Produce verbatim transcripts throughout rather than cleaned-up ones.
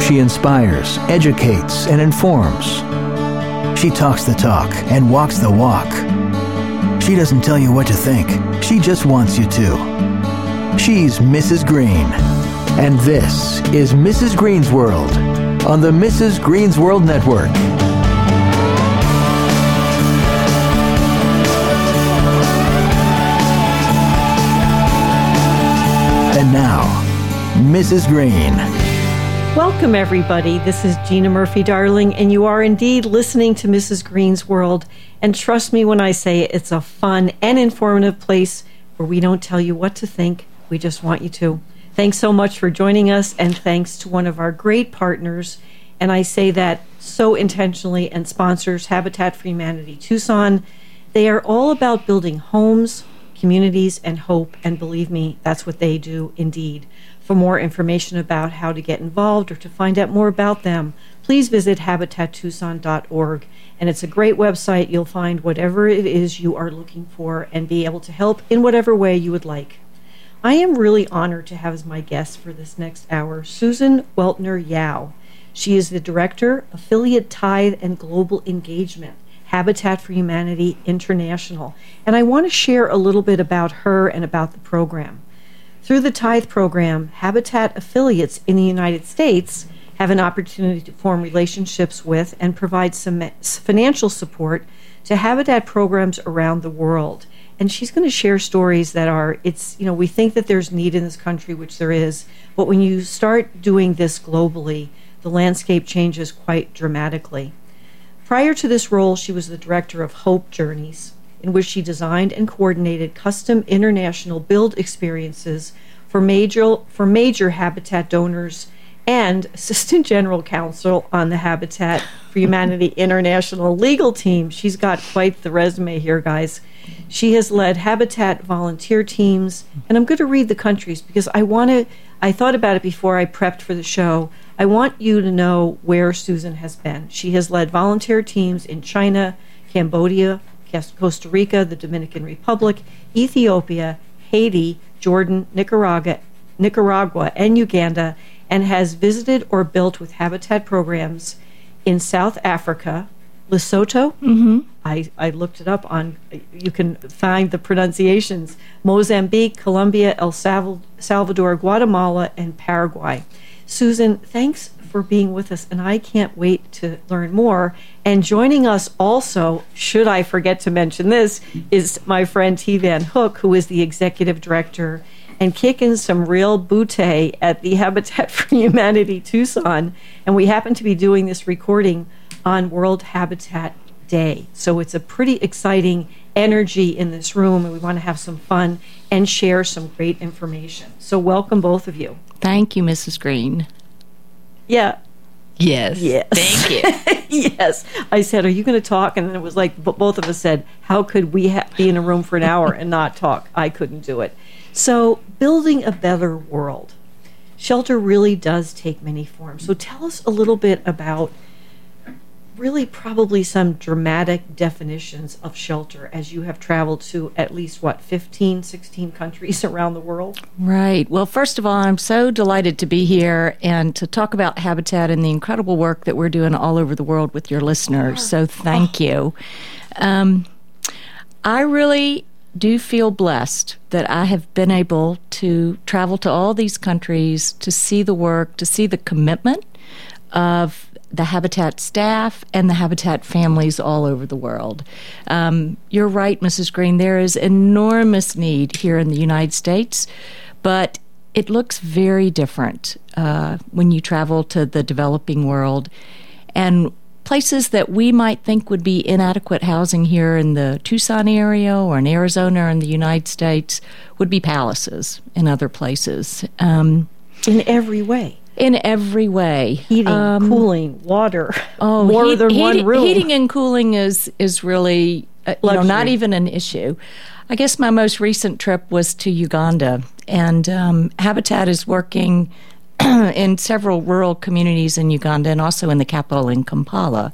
She inspires, educates, and informs. She talks the talk and walks the walk. She doesn't tell you what to think. She just wants you to. She's Missus Green. And this is Missus Green's World on the Missus Green's World Network. And now, Missus Green. Welcome, everybody. This is Gina Murphy-Darling, and you are indeed listening to Missus Green's World. And trust me when I say it, it's a fun and informative place where we don't tell you what to think. We just want you to. Thanks so much for joining us, and thanks to one of our great partners, and I say that so intentionally, and sponsors, Habitat for Humanity Tucson. They are all about building homes, communities, and hope, and believe me, that's what they do indeed. For more information about how to get involved or to find out more about them, please visit habitat tucson dot org. And it's a great website. You'll find whatever it is you are looking for and be able to help in whatever way you would like. I am really honored to have as my guest for this next hour, Susan Weltner Yao. She is the Director, Affiliate Tithe and Global Engagement, Habitat for Humanity International. And I want to share a little bit about her and about the program. Through the Tithe program, Habitat affiliates in the United States have an opportunity to form relationships with and provide some financial support to Habitat programs around the world. And she's going to share stories that are, it's, you know, we think that there's need in this country, which there is, but when you start doing this globally, the landscape changes quite dramatically. Prior to this role, she was the director of Hope Journeys, in which she designed and coordinated custom international build experiences for major, for major Habitat donors, and assistant general counsel on the Habitat for Humanity International legal team. She's got quite the resume here, guys. She has led Habitat volunteer teams, and I'm going to read the countries because I want to, I thought about it before I prepped for the show. I want you to know where Susan has been. She has led volunteer teams in China, Cambodia, Costa Rica, the Dominican Republic, Ethiopia, Haiti, Jordan, Nicaragua, Nicaragua, and Uganda, and has visited or built with Habitat programs in South Africa, Lesotho. Mm-hmm. I, I looked it up on, you can find the pronunciations, Mozambique, Colombia, El Salvador, Guatemala, and Paraguay. Susan, thanks for being with us, and I can't wait to learn more. And joining us also, should I forget to mention this, is my friend T. Van Hook, who is the executive director and kicking some real bootay at the Habitat for Humanity Tucson. And we happen to be doing this recording on World Habitat Day. So it's a pretty exciting energy in this room, and we want to have some fun and share some great information. So welcome, both of you. Thank you, Missus Green. Yeah. Yes. Yes. Thank you. Yes. I said, are you going to talk? And then it was like, both of us said, how could we ha- be in a room for an hour and not talk? I couldn't do it. So building a better world. Shelter really does take many forms. So tell us a little bit about really probably some dramatic definitions of shelter as you have traveled to at least, what, fifteen, sixteen countries around the world? Right. Well, first of all, I'm so delighted to be here and to talk about Habitat and the incredible work that we're doing all over the world with your listeners. So thank you. Um, I really do feel blessed that I have been able to travel to all these countries to see the work, to see the commitment of the Habitat staff and the Habitat families all over the world. Um, you're right, Missus Green, there is enormous need here in the United States, but it looks very different uh, when you travel to the developing world. And places that we might think would be inadequate housing here in the Tucson area or in Arizona or in the United States would be palaces in other places. Um, in every way. In every way. Heating, um, cooling, water, oh, more heat, than heat, one room. Heating and cooling is, is really uh, you know, not even an issue. I guess my most recent trip was to Uganda, and um, Habitat is working in several rural communities in Uganda and also in the capital in Kampala.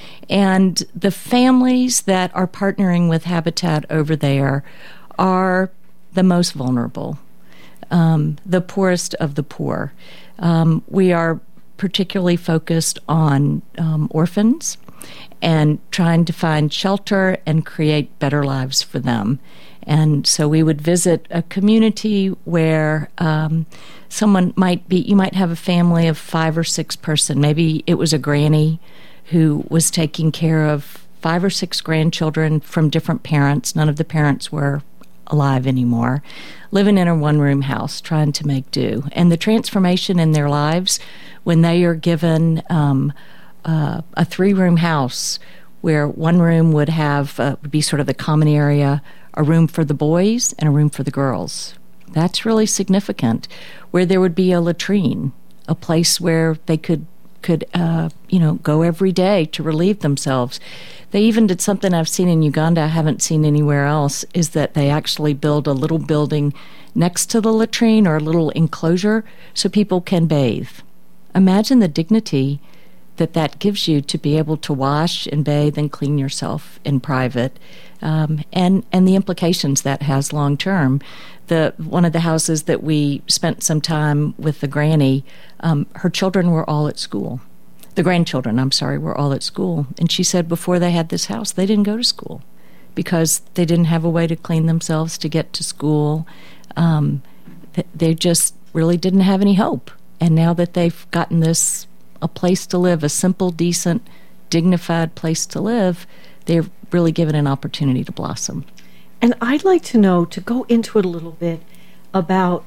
And the families that are partnering with Habitat over there are the most vulnerable, um, the poorest of the poor. Um, we are particularly focused on um, orphans and trying to find shelter and create better lives for them. And so we would visit a community where um, someone might be, you might have a family of five or six person. Maybe it was a granny who was taking care of five or six grandchildren from different parents. None of the parents were alive anymore, living in a one-room house, trying to make do. And the transformation in their lives when they are given um, uh, a three-room house where one room would have uh, would be sort of the common area, a room for the boys and a room for the girls. That's really significant. Where there would be a latrine, a place where they could could uh, you know go every day to relieve themselves. They even did something I've seen in Uganda, I haven't seen anywhere else, is that they actually build a little building next to the latrine or a little enclosure so people can bathe. Imagine the dignity that that gives you to be able to wash and bathe and clean yourself in private, um, and and the implications that has long term. The one of the houses that we spent some time with the granny, um, her children were all at school. The grandchildren, I'm sorry, were all at school. And she said before they had this house, they didn't go to school because they didn't have a way to clean themselves to get to school. Um, th- they just really didn't have any hope. And now that they've gotten this, a place to live, a simple, decent, dignified place to live, they're really given an opportunity to blossom. And I'd like to know, to go into it a little bit, about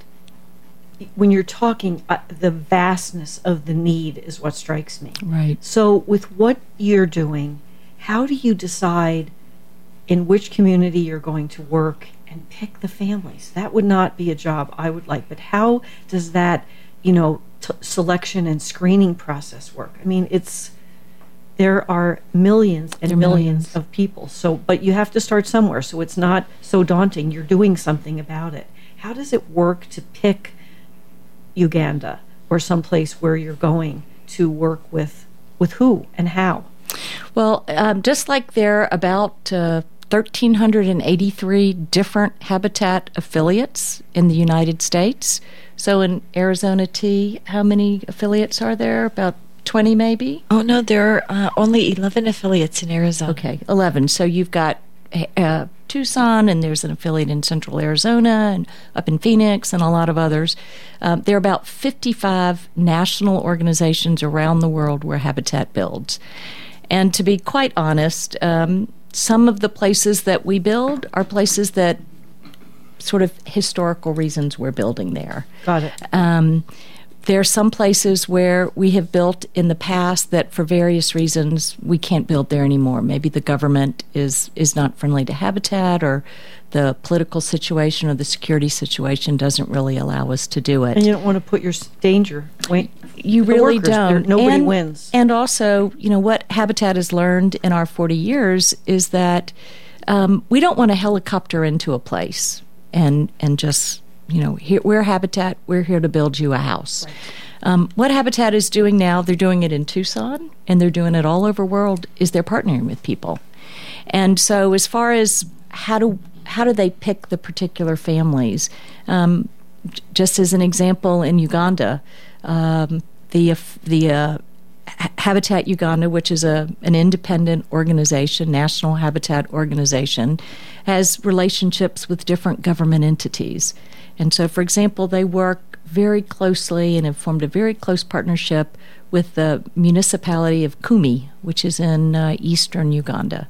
when you're talking, uh, the vastness of the need is what strikes me. Right. So with what you're doing, how do you decide in which community you're going to work and pick the families? That would not be a job I would like, but how does that, you know, t- selection and screening process work? I mean, it's, there are millions and There are millions, millions of people. So, but you have to start somewhere. So it's not so daunting. You're doing something about it. How does it work to pick Uganda or someplace where you're going to work with, with who and how? Well, um, just like there are about uh, one thousand three hundred eighty-three different Habitat affiliates in the United States. So in Arizona T, how many affiliates are there? About twenty maybe? Oh, no, there are uh, only eleven affiliates in Arizona. Okay, eleven. So you've got uh, Tucson, and there's an affiliate in Central Arizona, and up in Phoenix, and a lot of others. Um, there are about fifty-five national organizations around the world where Habitat builds. And to be quite honest, um, some of the places that we build are places that sort of historical reasons we're building there. Got it. Um, there are some places where we have built in the past that for various reasons we can't build there anymore. Maybe the government is, is not friendly to Habitat, or the political situation or the security situation doesn't really allow us to do it. And you don't want to put your s- danger. Wait, You the really workers, there- don't. nobody and, wins. And also, you know, what Habitat has learned in our forty years is that um, we don't want to helicopter into a place and and just, you know, here, we're Habitat, we're here to build you a house. Right. Um, what Habitat is doing now, they're doing it in Tucson, and they're doing it all over the world, is they're partnering with people. And so as far as how do how do they pick the particular families, um, j- just as an example, in Uganda, um, the the uh, Habitat Uganda, which is a an independent organization, national habitat organization, has relationships with different government entities. And so, for example, they work very closely and have formed a very close partnership with the municipality of Kumi, which is in uh, eastern Uganda.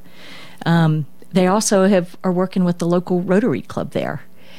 Um, they also have are working with the local Rotary Club there.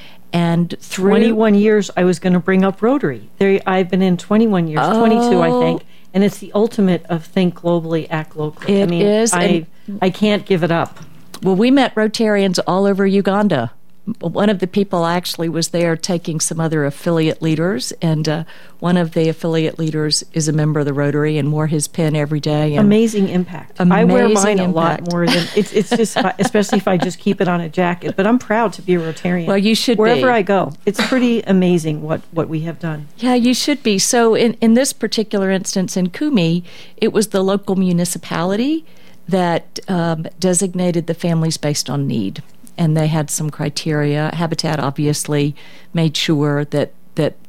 And through twenty-one years, I was going to bring up Rotary. There, I've been in twenty-one years, Oh. twenty-two, I think, and it's the ultimate of think globally, act locally. I It mean, is, I, I can't give it up. Well, we met Rotarians all over Uganda. One of the people actually was there taking some other affiliate leaders, and uh, one of the affiliate leaders is a member of the Rotary and wore his pin every day. And Amazing impact. I wear Amazing mine a lot impact. more than it's. It's just, especially if I just keep it on a jacket. But I'm proud to be a Rotarian. Well, you should wherever be. I go. It's pretty amazing what what we have done. Yeah, you should be. So in, in this particular instance in Kumi, it was the local municipality that um, designated the families based on need. And they had some criteria. Habitat obviously made sure that, that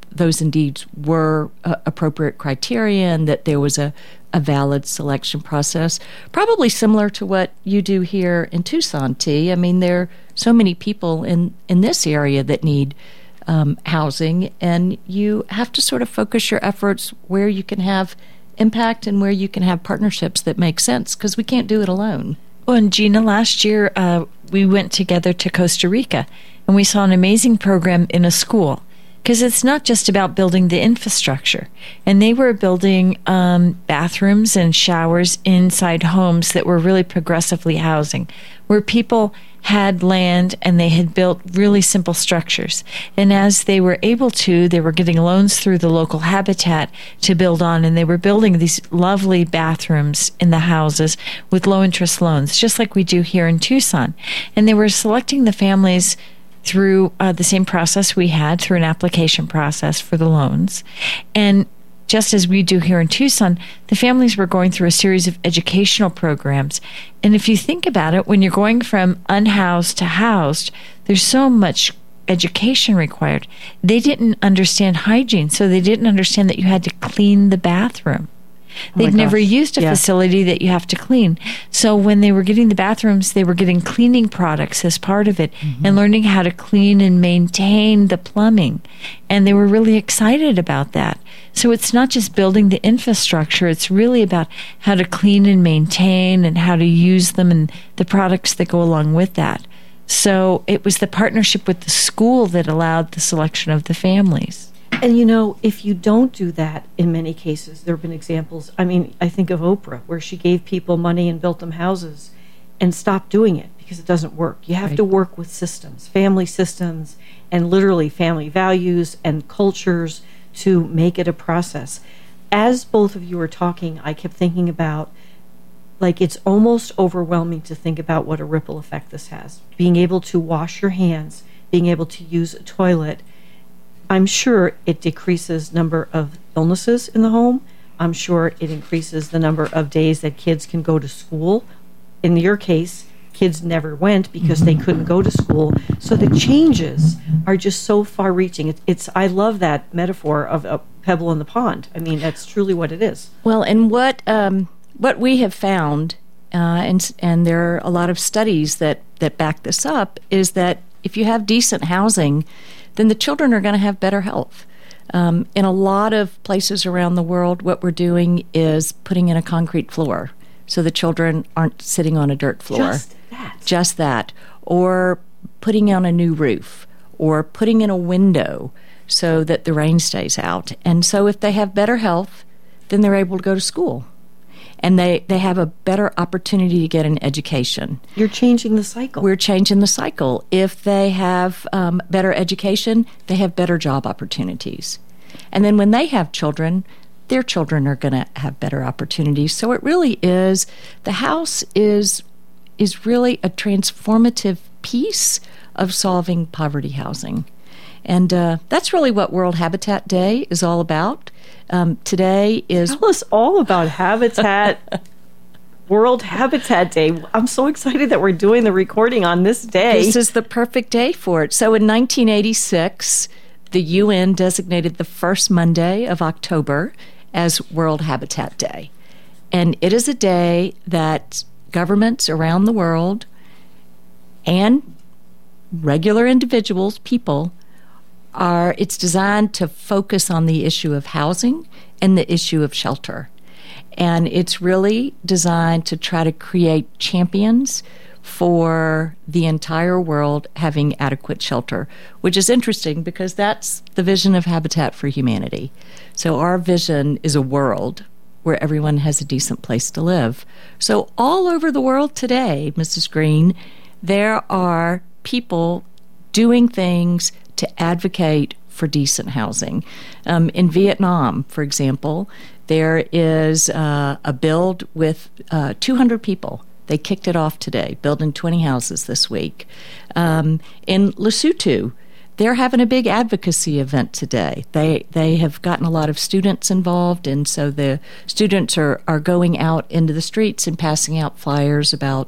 those indeed were uh, appropriate criteria and that there was a, a valid selection process. Probably similar to what you do here in Tucson, T. I mean, there are so many people in, in this area that need um, housing, and you have to sort of focus your efforts where you can have impact and where you can have partnerships that make sense, because we can't do it alone. Well, and Gina, last year uh, we went together to Costa Rica, and we saw an amazing program in a school, because it's not just about building the infrastructure. And they were building um, bathrooms and showers inside homes that were really progressively housing, where people had land and they had built really simple structures. And as they were able to, they were getting loans through the local habitat to build on, and they were building these lovely bathrooms in the houses with low-interest loans, just like we do here in Tucson. And they were selecting the families through uh, the same process we had, through an application process for the loans. And just as we do here in Tucson, the families were going through a series of educational programs. And if you think about it, when you're going from unhoused to housed, there's so much education required. They didn't understand hygiene, so they didn't understand that you had to clean the bathroom. They'd oh never used a yeah. facility that you have to clean. So when they were getting the bathrooms, they were getting cleaning products as part of it, mm-hmm. and learning how to clean and maintain the plumbing. And they were really excited about that. So it's not just building the infrastructure, it's really about how to clean and maintain and how to use them and the products that go along with that. So it was the partnership with the school that allowed the selection of the families. And, you know, if you don't do that, in many cases, there have been examples. I mean, I think of Oprah, where she gave people money and built them houses and stopped doing it because it doesn't work. You have Right. to work with systems, family systems, and literally family values and cultures to make it a process. As both of you were talking, I kept thinking about, like, it's almost overwhelming to think about what a ripple effect this has. Being able to wash your hands, being able to use a toilet, I'm sure it decreases number of illnesses in the home. I'm sure it increases the number of days that kids can go to school. In your case, kids never went because they couldn't go to school. So the changes are just so far-reaching. It, it's I love that metaphor of a pebble in the pond. I mean, that's truly what it is. Well, and what um, what we have found, uh, and and there are a lot of studies that, that back this up, is that if you have decent housing, then the children are going to have better health. Um, in a lot of places around the world, what we're doing is putting in a concrete floor so the children aren't sitting on a dirt floor. Just that. Just that. Or putting on a new roof, or putting in a window so that the rain stays out. And so if they have better health, then they're able to go to school. And they, they have a better opportunity to get an education. You're changing the cycle. We're changing the cycle. If they have um, better education, they have better job opportunities. And then when they have children, their children are going to have better opportunities. So it really is, the house is is really a transformative piece of solving poverty housing. And uh, that's really what World Habitat Day is all about. Um, today is... Tell us all about Habitat, World Habitat Day. I'm so excited that we're doing the recording on this day. This is the perfect day for it. So in nineteen eighty-six, the U N designated the first Monday of October as World Habitat Day. And it is a day that governments around the world and regular individuals, people, are, it's designed to focus on the issue of housing and the issue of shelter. And it's really designed to try to create champions for the entire world having adequate shelter, which is interesting because that's the vision of Habitat for Humanity. So our vision is a world where everyone has a decent place to live. So all over the world today, Missus Green, there are people doing things to advocate for decent housing. Um, in Vietnam, for example, there is uh, a build with uh, two hundred people. They kicked it off today, building twenty houses this week. Um, in Lesotho, they're having a big advocacy event today. They they have gotten a lot of students involved, and so the students are, are going out into the streets and passing out flyers about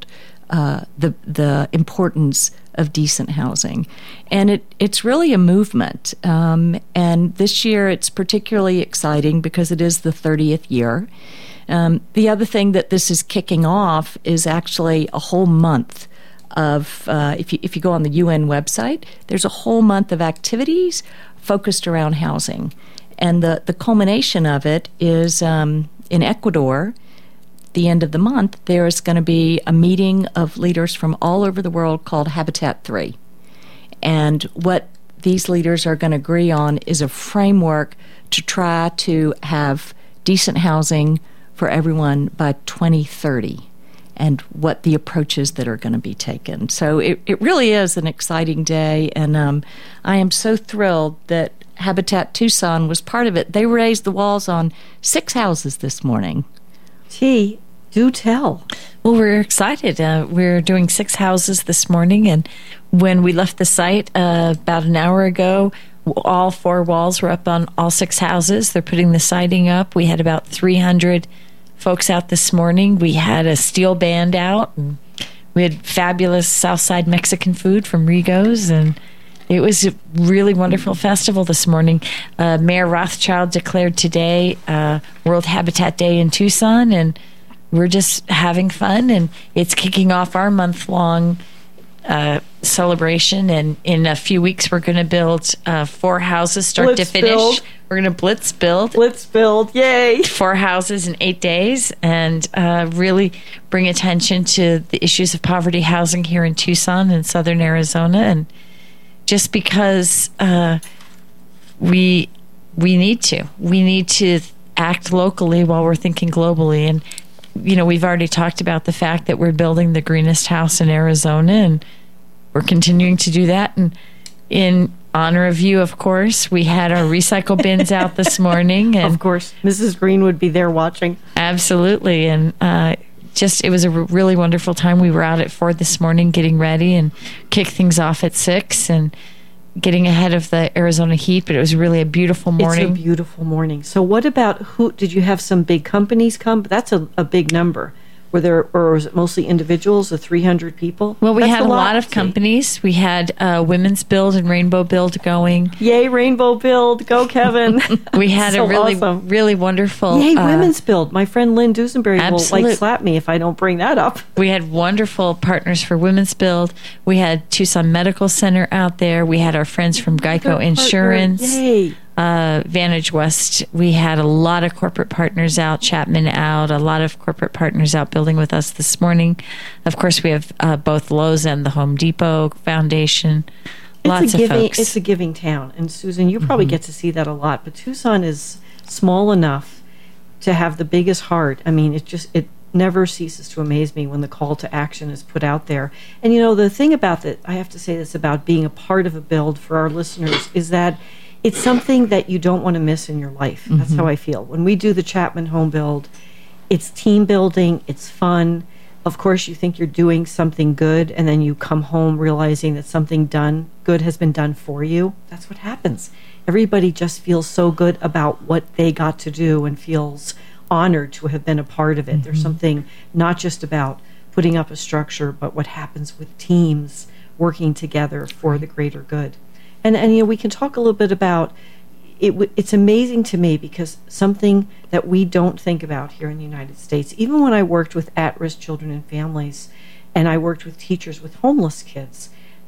uh, the the importance of decent housing. And it, it's really a movement. Um, and this year it's particularly exciting because it is the thirtieth year. Um, the other thing that this is kicking off is actually a whole month of, uh, if you, if you go on the U N website, there's a whole month of activities focused around housing. And the, the culmination of it is um, in Ecuador. The end of the month, there is going to be a meeting of leaders from all over the world called Habitat three. And what these leaders are going to agree on is a framework to try to have decent housing for everyone by twenty thirty, and what the approaches that are going to be taken. So it, it really is an exciting day, and um, I am so thrilled that Habitat Tucson was part of it. They raised the walls on six houses this morning. Gee, do tell. Well, we're excited. Uh, we're doing six houses this morning, and when we left the site uh, about an hour ago, all four walls were up on all six houses. They're putting the siding up. We had about three hundred folks out this morning. We had a steel band out, and we had fabulous Southside Mexican food from Rigo's, and it was a really wonderful festival this morning. Uh, Mayor Rothschild declared today uh, World Habitat Day in Tucson, and we're just having fun, and it's kicking off our month-long uh, celebration. And in a few weeks, we're going to build uh, four houses, start Blitz to finish. build. We're going to blitz build. Let's build. Yay. Four houses in eight days, and uh, really bring attention to the issues of poverty housing here in Tucson and southern Arizona. And just because uh, we we need to. We need to act locally while we're thinking globally. And, you know, we've already talked about the fact that we're building the greenest house in Arizona, and we're continuing to do that. And in honor of you, of course, we had our recycle bins out this morning. And Of course, Missus Green would be there watching. absolutely. And uh, just, it was a r- really wonderful time. We were out at four this morning getting ready and kicked things off at six and getting ahead of the Arizona heat, but it was really a beautiful morning. It's a beautiful morning. So what about, who, did you have some big companies come? That's a, a big number. Were there, or was it mostly individuals, the three hundred people? Well, we That's had a lot, of see. companies. We had uh, Women's Build and Rainbow Build going. Yay, Rainbow Build. Go, Kevin. We had So a really, awesome. really wonderful. Yay, uh, Women's Build. My friend Lynn Dusenberry will Absolute. like slap me if I don't bring that up. We had wonderful partners for Women's Build. We had Tucson Medical Center out there. We had our friends from Geico Partner. Insurance. Yay. Uh, Vantage West. We had a lot of corporate partners out, Chapman out, a lot of corporate partners out building with us this morning. Of course, we have uh, both Lowe's and the Home Depot Foundation. Lots it's a of giving, folks. It's a giving town. And Susan, you probably Mm-hmm. get to see that a lot. But Tucson is small enough to have the biggest heart. I mean, it just, it never ceases to amaze me when the call to action is put out there. And, you know, the thing about that, I have to say this about being a part of a build for our listeners, is that it's something that you don't want to miss in your life. That's Mm-hmm. how I feel. When we do the Chapman Home Build, it's team building, it's fun. Of course, you think you're doing something good, and then you come home realizing that something done good has been done for you. That's what happens. Everybody just feels so good about what they got to do and feels honored to have been a part of it. Mm-hmm. There's something not just about putting up a structure, but what happens with teams working together for the greater good. And, and you know, we can talk a little bit about it. W- it's amazing to me because something that we don't think about here in the United States, even when I worked with at-risk children and families, and I worked with teachers with homeless kids,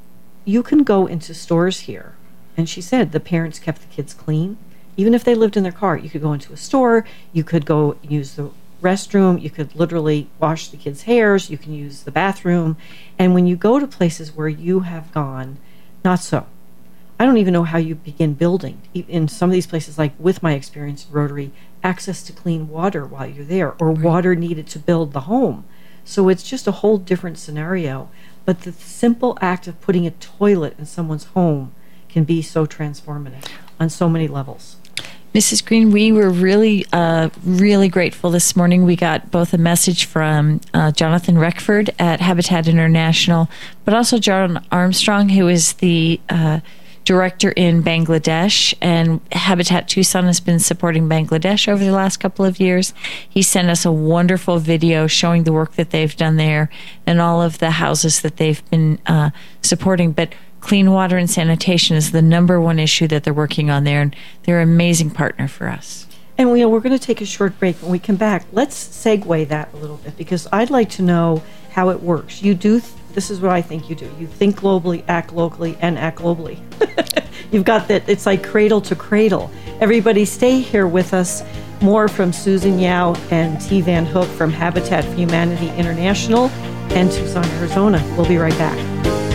you can go into stores here. And she said the parents kept the kids clean. Even if they lived in their car, you could go into a store, you could go use the restroom, you could literally wash the kids' hairs, you can use the bathroom. And when you go to places where you have gone, not so. I don't even know how you begin building. In some of these places, like with my experience in Rotary, access to clean water while you're there, or water needed to build the home. So it's just a whole different scenario. But the simple act of putting a toilet in someone's home can be so transformative on so many levels. Missus Green, we were really, uh, really grateful this morning. We got both a message from uh, Jonathan Reckford at Habitat International, but also John Armstrong, who is the uh, director in Bangladesh, and Habitat Tucson has been supporting Bangladesh over the last couple of years. He sent us a wonderful video showing the work that they've done there and all of the houses that they've been uh, supporting. But clean water and sanitation is the number one issue that they're working on there, and they're an amazing partner for us. And we, we're going to take a short break. When we come back, let's segue that a little bit, because I'd like to know how it works. You do, th- this is what I think you do. You think globally, act locally, and act globally. You've got that, it's like cradle to cradle. Everybody stay here with us. More from Susan Yao and T. Van Hook from Habitat for Humanity International and Tucson, Arizona. We'll be right back.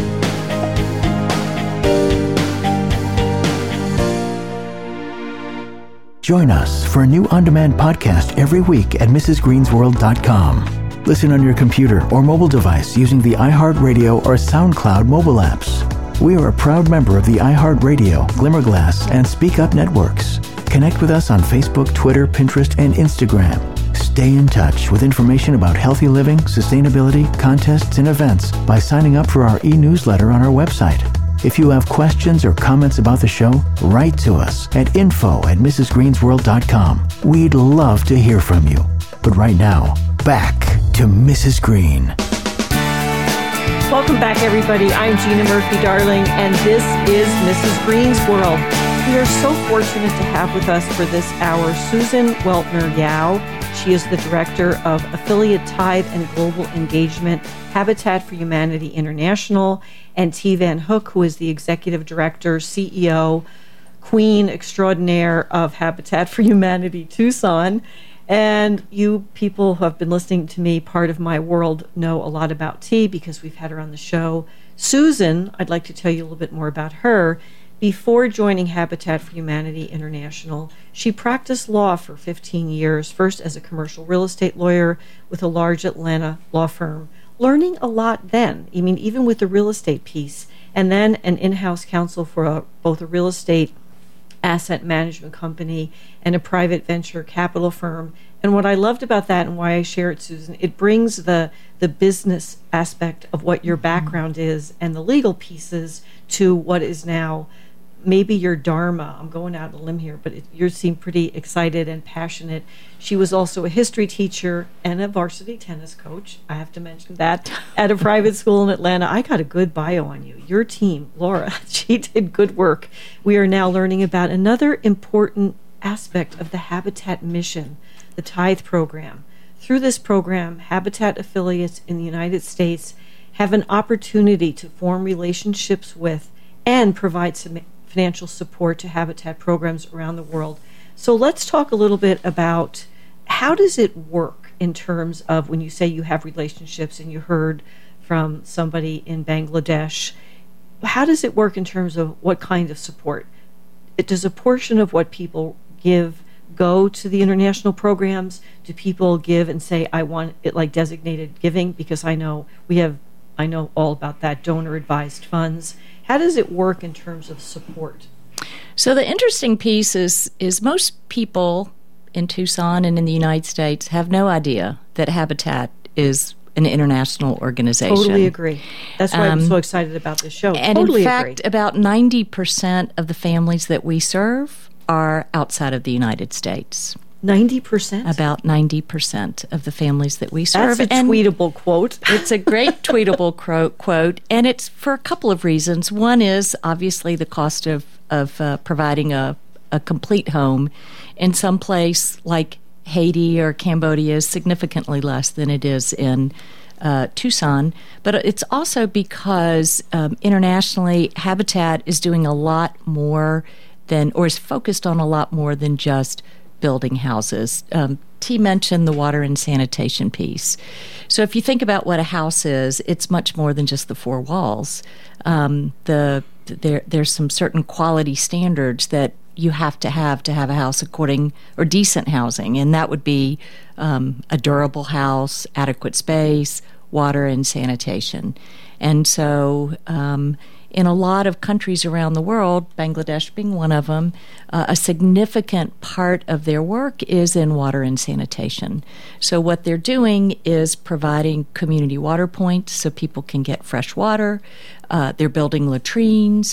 Join us for a new on-demand podcast every week at Missus Greens World dot com. Listen on your computer or mobile device using the iHeartRadio or SoundCloud mobile apps. We are a proud member of the iHeartRadio, Glimmerglass, and Speak Up networks. Connect with us on Facebook, Twitter, Pinterest, and Instagram. Stay in touch with information about healthy living, sustainability, contests, and events by signing up for our e-newsletter on our website. If you have questions or comments about the show, write to us at info at Missus Greens World dot com. We'd love to hear from you. But right now, back to Missus Green. Welcome back, everybody. I'm Gina Murphy-Darling, and this is Missus Green's World. We are so fortunate to have with us for this hour Susan Weltner-Yao. She is the Director of Affiliate Tithe and Global Engagement, Habitat for Humanity International, and T. Van Hook, who is the Executive Director, C E O, Queen Extraordinaire of Habitat for Humanity Tucson. And you people who have been listening to me, part of my world, know a lot about T because we've had her on the show. Susan, I'd like to tell you a little bit more about her. Before joining Habitat for Humanity International, she practiced law for fifteen years, first as a commercial real estate lawyer with a large Atlanta law firm, learning a lot then, I mean, even with the real estate piece, and then an in-house counsel for a, both a real estate asset management company and a private venture capital firm. And what I loved about that and why I share it, Susan, it brings the the business aspect of what your background is and the legal pieces to what is now maybe your dharma. I'm going out on a limb here, but it, you seem pretty excited and passionate. She was also a history teacher and a varsity tennis coach. I have to mention that at a private school in Atlanta. I got a good bio on you. Your team, Laura, she did good work. We are now learning about another important aspect of the Habitat mission, the Tithe program. Through this program, Habitat affiliates in the United States have an opportunity to form relationships with and provide some financial support to Habitat programs around the world. So let's talk a little bit about how does it work in terms of when you say you have relationships, and you heard from somebody in Bangladesh. How does it work in terms of what kind of support? It, does a portion of what people give go to the international programs? Do people give and say, I want it like designated giving? Because I know we have, I know all about that, donor advised funds. How does it work in terms of support? So the interesting piece is, is most people in Tucson and in the United States have no idea that Habitat is an international organization. Totally agree. That's why um, I'm so excited about this show. And totally in fact, agree. About ninety percent of the families that we serve are outside of the United States. ninety percent? About ninety percent of the families that we serve. That's a and tweetable quote. It's a great tweetable cro- quote, and it's for a couple of reasons. One is obviously the cost of, of uh, providing a, a complete home in some place like Haiti or Cambodia is significantly less than it is in uh, Tucson. But it's also because um, internationally, Habitat is doing a lot more than, or is focused on a lot more than just building houses. Um, T mentioned the water and sanitation piece. So if you think about what a house is, it's much more than just the four walls. Um, the there there's some certain quality standards that you have to have to have a house according, or decent housing, and that would be um, a durable house, adequate space, water and sanitation. And so um, in a lot of countries around the world, Bangladesh being one of them, uh, a significant part of their work is in water and sanitation. So what they're doing is providing community water points so people can get fresh water. Uh, they're building latrines.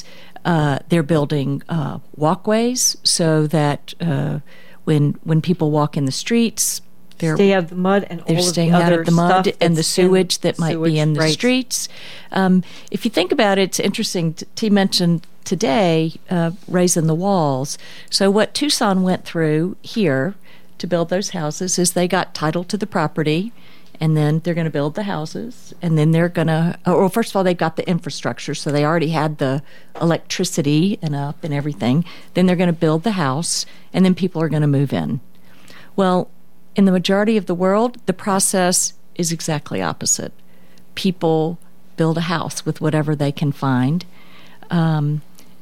Uh, they're building uh, walkways so that uh, when when people walk in the streets, they're stay out of the mud and they're all staying of the out other of the mud stuff and the that's sewage in that might sewage, be in the right. streets. Um, if you think about it, it's interesting. T, T mentioned today uh, raising the walls. So what Tucson went through here to build those houses is they got title to the property, and then they're going to build the houses, and then they're going to, well, first of all, they've got the infrastructure, so they already had the electricity and up and everything. Then they're going to build the house, and then people are going to move in. Well, in the majority of the world, the process is exactly opposite. People build a house with whatever they can find. Um,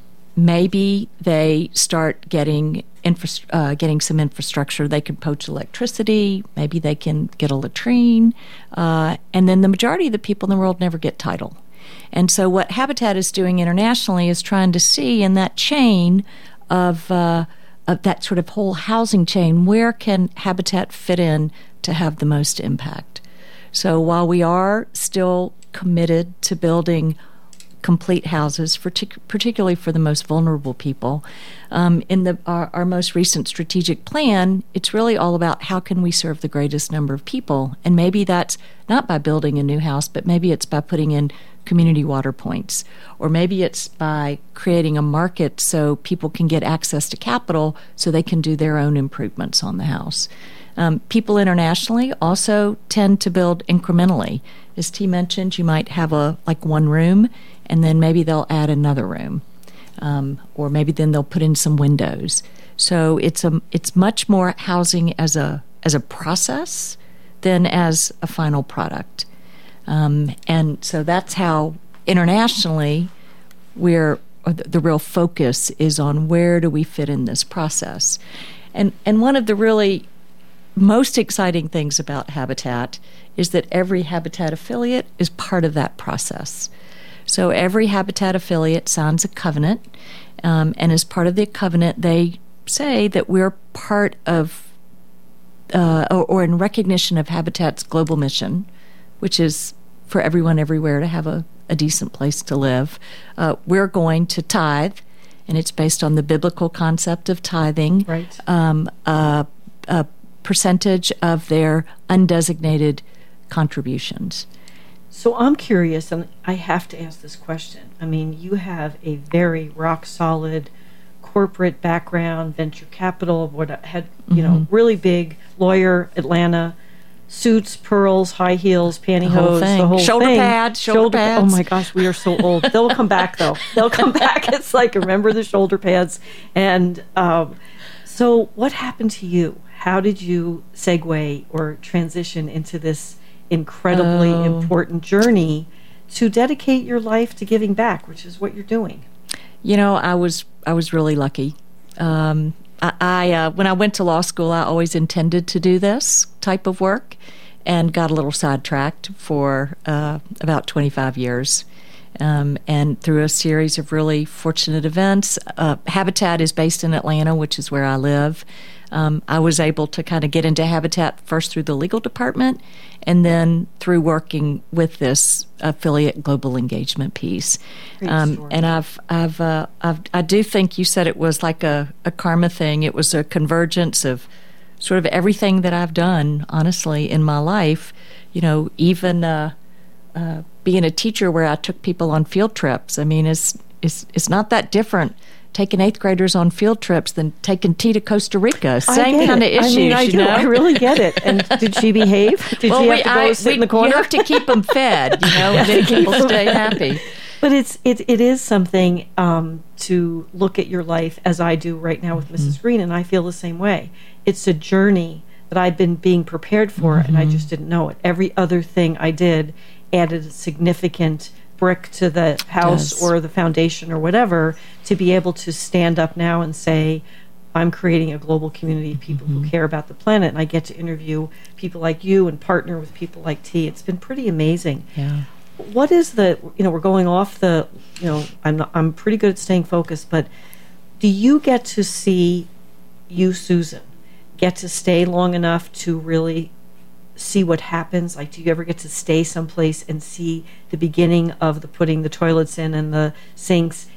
maybe they start getting infra- uh, getting some infrastructure. They can poach electricity. Maybe they can get a latrine. Uh, and then the majority of the people in the world never get title. And so what Habitat is doing internationally is trying to see in that chain of, uh, of that sort of whole housing chain, where can Habitat fit in to have the most impact? So while we are still committed to building complete houses, for tic- particularly for the most vulnerable people. Um, in the our, our most recent strategic plan, it's really all about how can we serve the greatest number of people. And maybe that's not by building a new house, but maybe it's by putting in community water points. Or maybe it's by creating a market so people can get access to capital so they can do their own improvements on the house. Um, people internationally also tend to build incrementally. As T mentioned, you might have a like one room, and then maybe they'll add another room, um, or maybe then they'll put in some windows. So it's a it's much more housing as a as a process than as a final product, um, and so that's how internationally we're the, the real focus is on where do we fit in this process, and and one of the really most exciting things about Habitat is that every Habitat affiliate is part of that process. So every Habitat affiliate signs a covenant, um, and as part of the covenant, they say that we're part of, uh, or, or in recognition of Habitat's global mission, which is for everyone everywhere to have a, a decent place to live. Uh, we're going to tithe, and it's based on the biblical concept of tithing. Right. Um, uh, uh, percentage of their undesignated contributions. So I'm curious, and I have to ask this question. I mean, you have a very rock-solid corporate background, venture capital, what had, you Mm-hmm. know, really big lawyer, Atlanta, suits, pearls, high heels, pantyhose, The whole thing. the whole Shoulder thing. pads, shoulder pa- pads. Oh my gosh, we are so old. They'll come back though. They'll come back. It's like, remember the shoulder pads. And um, so what happened to you? How did you segue or transition into this incredibly Oh. important journey to dedicate your life to giving back, which is what you're doing? You know, I was I was really lucky. Um, I, I uh, when I went to law school, I always intended to do this type of work, and got a little sidetracked for uh, about twenty-five years. Um, and through a series of really fortunate events, uh, Habitat is based in Atlanta, which is where I live. Um, I was able to kind of get into Habitat first through the legal department, and then through working with this affiliate global engagement piece. Great Um, story. and I've, I've, uh, I've, I do think you said it was like a, a karma thing. It was a convergence of sort of everything that I've done, honestly, in my life. You know, even uh, uh, being a teacher where I took people on field trips. I mean, it's it's it's not that different taking eighth graders on field trips than taking T to Costa Rica. Same kind of it. issues, I mean, I you do. know? I really get it. And did she behave? Did well, she have we, to go I, sit we, in the corner? You have to keep them fed, you know, and then people stay happy. But it's it it is something um, to look at your life as I do right now with Missus Green, and I feel the same way. It's a journey that I've been being prepared for, and I just didn't know it. Every other thing I did added a significant brick to the house Yes. or the foundation or whatever to be able to stand up now and say, I'm creating a global community of people who care about the planet, and I get to interview people like you and partner with people like T. It's been pretty amazing. Yeah. What is the, you know, we're going off the, you know, I'm not, I'm pretty good at staying focused, but do you get to see, you, Susan, get to stay long enough to really see what happens? Like, do you ever get to stay someplace and see the beginning of the putting the toilets in and the sinks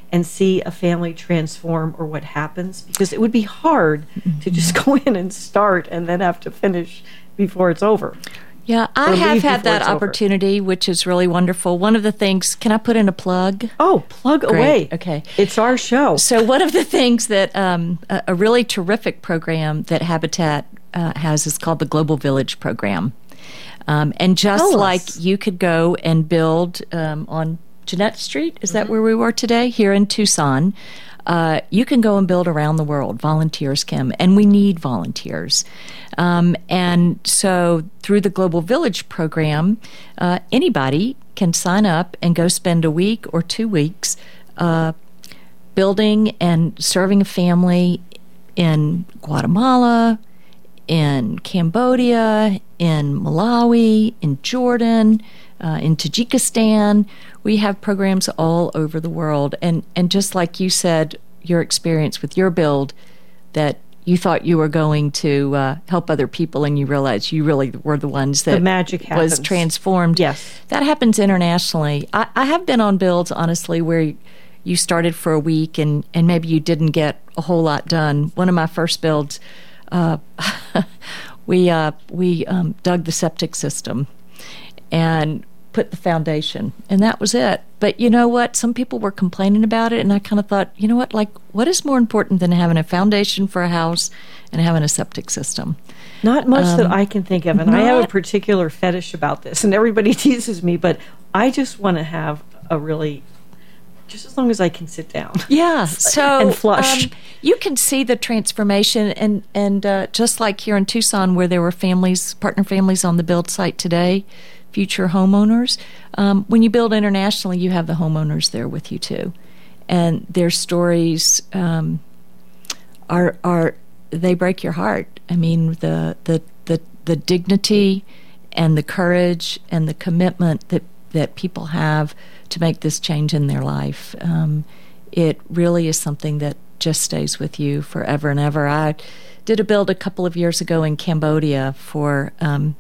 and see a family transform or what happens? Because it would be hard mm-hmm. to just go in and start and then have to finish before it's over. Yeah, I have had that opportunity, over. which is really wonderful. One of the things, can I put in a plug? Oh, plug Great. away. Okay. It's our show. So one of the things that um, a, a really terrific program that Habitat uh, has is called the Global Village Program. Um, and just Tell like us. you could go and build um, on Jeanette Street, is mm-hmm. that where we were today? Here in Tucson. Uh, you can go and build around the world. Volunteers can, and we need volunteers. Um, and so through the Global Village program, uh, anybody can sign up and go spend a week or two weeks uh, building and serving a family in Guatemala, in Cambodia, in Malawi, in Jordan, uh, in Tajikistan. We have programs all over the world. And, and just like you said, your experience with your build, that you thought you were going to uh, help other people and you realized you really were the ones that the magic happens. was transformed. Yes. That happens internationally. I, I have been on builds, honestly, where you started for a week and, and maybe you didn't get a whole lot done. One of my first builds, uh, we, uh, we um, dug the septic system and put the foundation, and that was it. But you know what? Some people were complaining about it, and I kind of thought, you know what? Like, what is more important than having a foundation for a house and having a septic system? Not much Um, that I can think of, and I have a particular fetish about this, and everybody teases me, but I just want to have a really, just as long as I can sit down. Yeah, so and flush. Um, you can see the transformation, and and uh, just like here in Tucson, where there were families, partner families on the build site today, future homeowners. Um, when you build internationally, you have the homeowners there with you too, and their stories um, are are they break your heart. I mean, the the the the dignity and the courage and the commitment that that people have to make this change in their life. Um, it really is something that just stays with you forever and ever. I did a build a couple of years ago in Cambodia for um,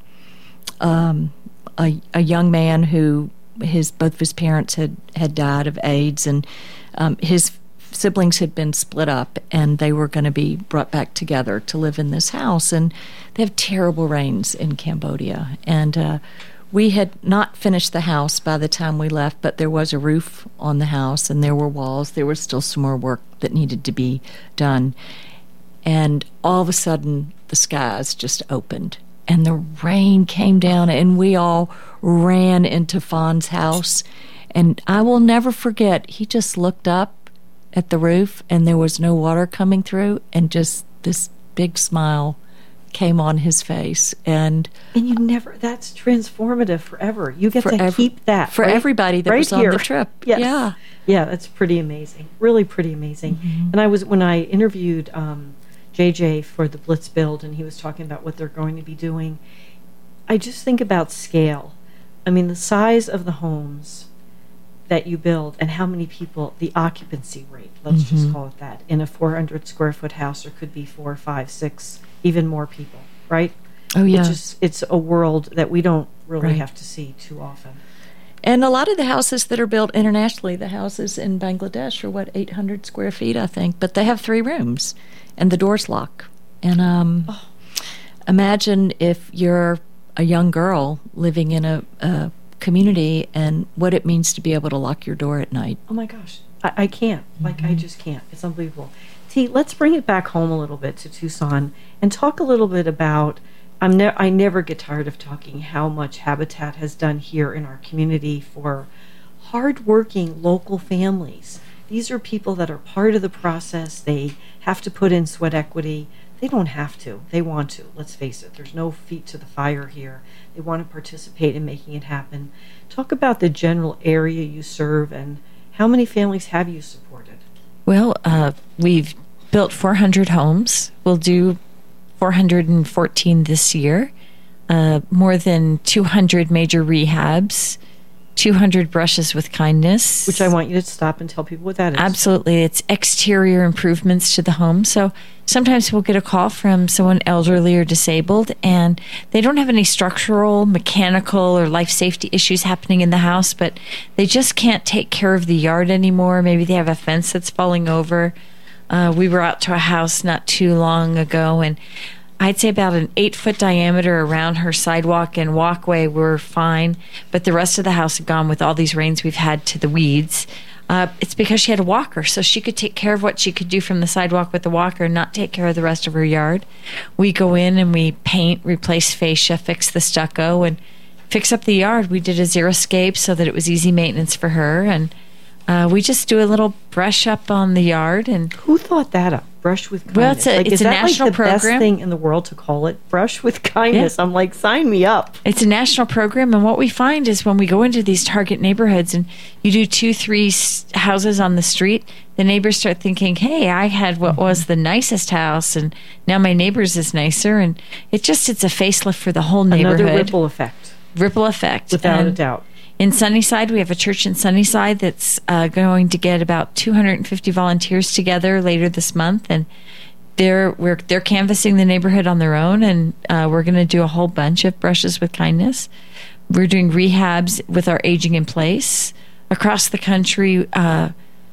um, a, a young man who his both of his parents had, had died of AIDS, and um, his siblings had been split up, and they were going to be brought back together to live in this house. And they have terrible rains in Cambodia, and uh, we had not finished the house by the time we left, but there was a roof on the house, and there were walls. There was still some more work that needed to be done. And all of a sudden, the skies just opened, and the rain came down, and we all ran into Fawn's house. And I will never forget, he just looked up at the roof, and there was no water coming through, and just this big smile came on his face. And and you never, that's transformative forever. You get to ev- keep that for right, everybody that right was on here. the trip. Yes. Yeah. Yeah, that's pretty amazing. Really pretty amazing. Mm-hmm. And I was, when I interviewed um, J J for the Blitz build, and he was talking about what they're going to be doing, I just think about scale. I mean, the size of the homes that you build and how many people, the occupancy rate, let's mm-hmm. just call it that, in a four hundred square foot house, there could be four, five, six, even more people, right? Oh, yeah. It's just, it's a world that we don't really right. have to see too often. And a lot of the houses that are built internationally, the houses in Bangladesh are, what, eight hundred square feet, I think, but they have three rooms, and the doors lock. And um, oh. imagine if you're a young girl living in a, a community and what it means to be able to lock your door at night. Oh my gosh, I, I can't. Like, mm-hmm. I just can't. It's unbelievable. T, let's bring it back home a little bit to Tucson and talk a little bit about, I'm ne- I never get tired of talking how much Habitat has done here in our community for hardworking local families. These are people that are part of the process. They have to put in sweat equity. They don't have to. They want to. Let's face it. There's no feet to the fire here. They want to participate in making it happen. Talk about the general area you serve and how many families have you supported? Well, uh, we've built four hundred homes. We'll do four hundred fourteen this year. Uh, more than two hundred major rehabs, two hundred Brushes with Kindness. Which I want you to stop and tell people what that is. Absolutely. It's exterior improvements to the home. So sometimes we'll get a call from someone elderly or disabled, and they don't have any structural, mechanical, or life safety issues happening in the house, but they just can't take care of the yard anymore. Maybe they have a fence that's falling over. Uh, we were out to a house not too long ago, and I'd say about an eight-foot diameter around her sidewalk and walkway were fine, but the rest of the house had gone with all these rains we've had to the weeds. Uh, it's because she had a walker, so she could take care of what she could do from the sidewalk with the walker and not take care of the rest of her yard. We go in and we paint, replace fascia, fix the stucco, and fix up the yard. We did a xeriscape so that it was easy maintenance for her, and uh, we just do a little brush up on the yard. And who thought that up? Brush with kindness. Well, it's a, like, it's is a that national like the program. best thing in the world to call it? Brush with kindness. Yeah. I'm like, sign me up. It's a national program, and what we find is when we go into these target neighborhoods and you do two, three s- houses on the street, the neighbors start thinking, hey, I had what was the nicest house, and now my neighbor's is nicer, and it just, it's a facelift for the whole neighborhood. Another ripple effect. Ripple effect. Without and a doubt. In Sunnyside, we have a church in Sunnyside that's uh, going to get about two hundred fifty volunteers together later this month, and they're we're they're canvassing the neighborhood on their own, and uh, we're going to do a whole bunch of Brushes with Kindness. We're doing rehabs with our Aging in Place across the country. Uh,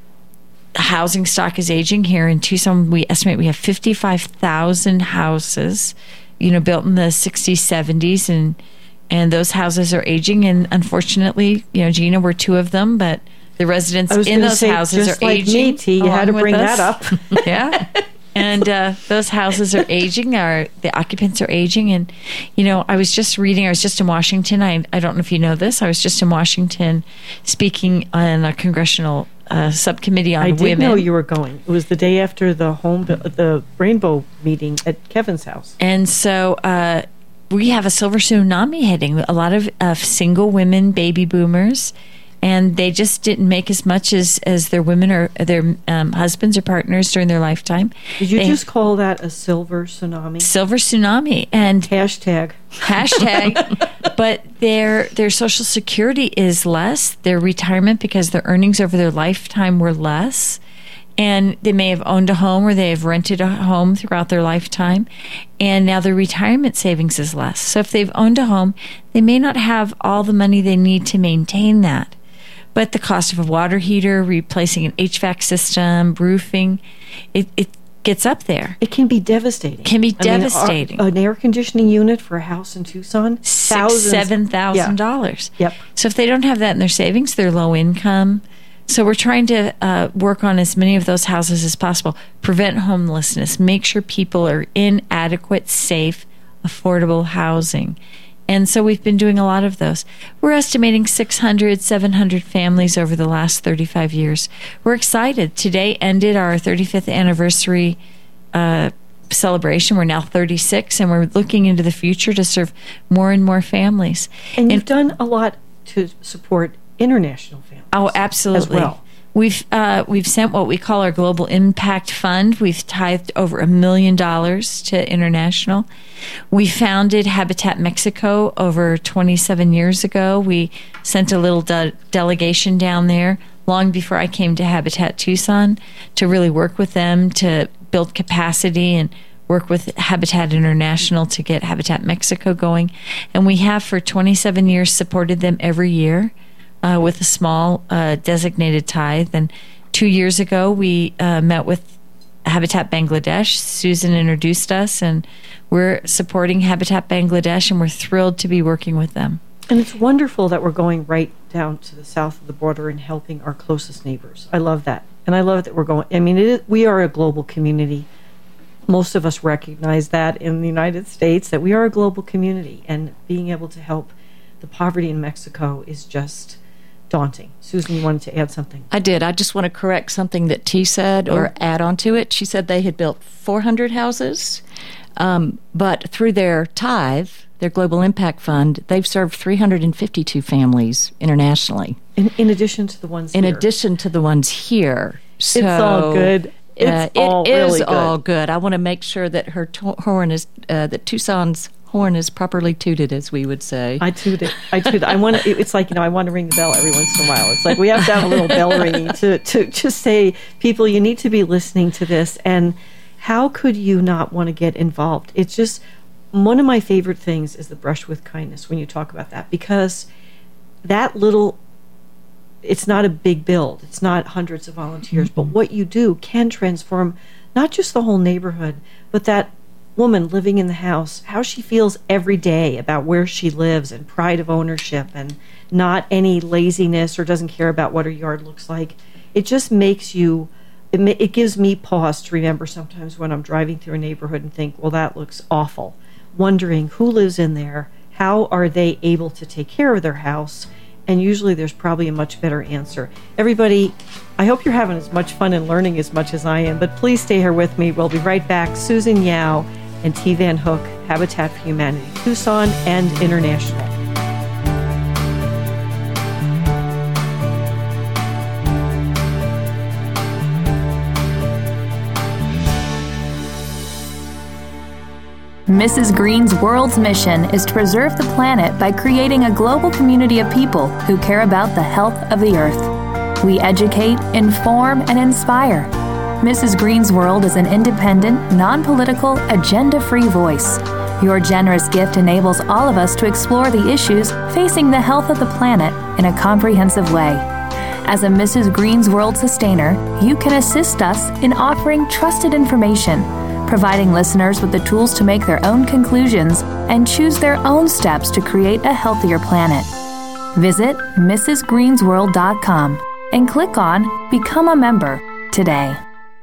housing stock is aging. Here in Tucson, we estimate we have fifty-five thousand houses, you know, built in the sixties, seventies, and and those houses are aging. And unfortunately, you know, Gina, we're two of them, but the residents I was in gonna those say, houses just are like aging. me, T, you had to along with bring us. that up. Yeah. And uh, those houses are aging. Our the occupants are aging. And, you know, I was just reading, I was just in Washington. I, I don't know if you know this. I was just in Washington speaking on a congressional uh, subcommittee on I women. did know you were going. It was the day after the home, the rainbow meeting at Kevin's house. And so uh, we have a silver tsunami hitting a lot of uh, single women, baby boomers, and they just didn't make as much as, as their women or their um, husbands or partners during their lifetime. Did you They- just call that a silver tsunami? silver tsunami? And Hashtag. hashtag, but their their Social Security is less, their retirement, because their earnings over their lifetime were less. And they may have owned a home or they have rented a home throughout their lifetime, and now their retirement savings is less. So if they've owned a home, they may not have all the money they need to maintain that. But the cost of a water heater, replacing an H V A C system, roofing, it, it gets up there. It can be devastating. Can be I mean, devastating. our- an air conditioning unit for a house in Tucson, Six, thousands- seven thousand Yeah. dollars. Yep. So if they don't have that in their savings, they're low income. So we're trying to uh, work on as many of those houses as possible. Prevent homelessness. Make sure people are in adequate, safe, affordable housing. And so we've been doing a lot of those. We're estimating six hundred, seven hundred families over the last thirty-five years. We're excited. Today ended our thirty-fifth anniversary uh, celebration. We're now thirty-six, and we're looking into the future to serve more and more families. And you've done a lot to support international families. Oh, absolutely. As well. We've uh, we've sent what we call our Global Impact Fund. We've tithed over a million dollars to international. We founded Habitat Mexico over twenty-seven years ago. We sent a little de- delegation down there long before I came to Habitat Tucson to really work with them to build capacity and work with Habitat International to get Habitat Mexico going. And we have for twenty-seven years supported them every year. Uh, with a small uh, designated tithe. And two years ago, we uh, met with Habitat Bangladesh. Susan introduced us, and we're supporting Habitat Bangladesh, and we're thrilled to be working with them. And it's wonderful that we're going right down to the south of the border and helping our closest neighbors. I love that. And I love that we're going, I mean, it is, we are a global community. Most of us recognize that in the United States, that we are a global community. And being able to help the poverty in Mexico is just daunting. Susan, you wanted to add something? I did. I just want to correct something that T said or Oh. add on to it. She said they had built four hundred houses, um, but through their tithe, their Global Impact Fund, they've served three hundred fifty-two families internationally. In, in addition to the ones In here. addition to the ones here. So, It's all good. It's uh, all it is really good. all good. I want to make sure that her to- horn is uh, that Tucson's horn is properly tooted, as we would say. I toot it. I toot it. I want to, it's like, you know, I want to ring the bell every once in a while. It's like we have to have a little bell ringing to, to just say, people, you need to be listening to this. And how could you not want to get involved? It's just, one of my favorite things is the Brush with Kindness when you talk about that, because that little, it's not a big build. It's not hundreds of volunteers, mm-hmm. but what you do can transform not just the whole neighborhood, but that woman living in the house, how she feels every day about where she lives and pride of ownership and not any laziness or doesn't care about what her yard looks like. It just makes you, it, ma- it gives me pause to remember sometimes when I'm driving through a neighborhood and think, well, that looks awful. Wondering who lives in there, how are they able to take care of their house? And usually there's probably a much better answer. Everybody, I hope you're having as much fun and learning as much as I am, but please stay here with me. We'll be right back. Susan Yao and T. Van Hook, Habitat for Humanity, Tucson and International. Missus Green's world's mission is to preserve the planet by creating a global community of people who care about the health of the earth. We educate, inform, and inspire. Missus Green's World is an independent, non-political, agenda-free voice. Your generous gift enables all of us to explore the issues facing the health of the planet in a comprehensive way. As a Missus Green's World sustainer, you can assist us in offering trusted information, providing listeners with the tools to make their own conclusions and choose their own steps to create a healthier planet. Visit Missus Greens World dot com and click on Become a Member today.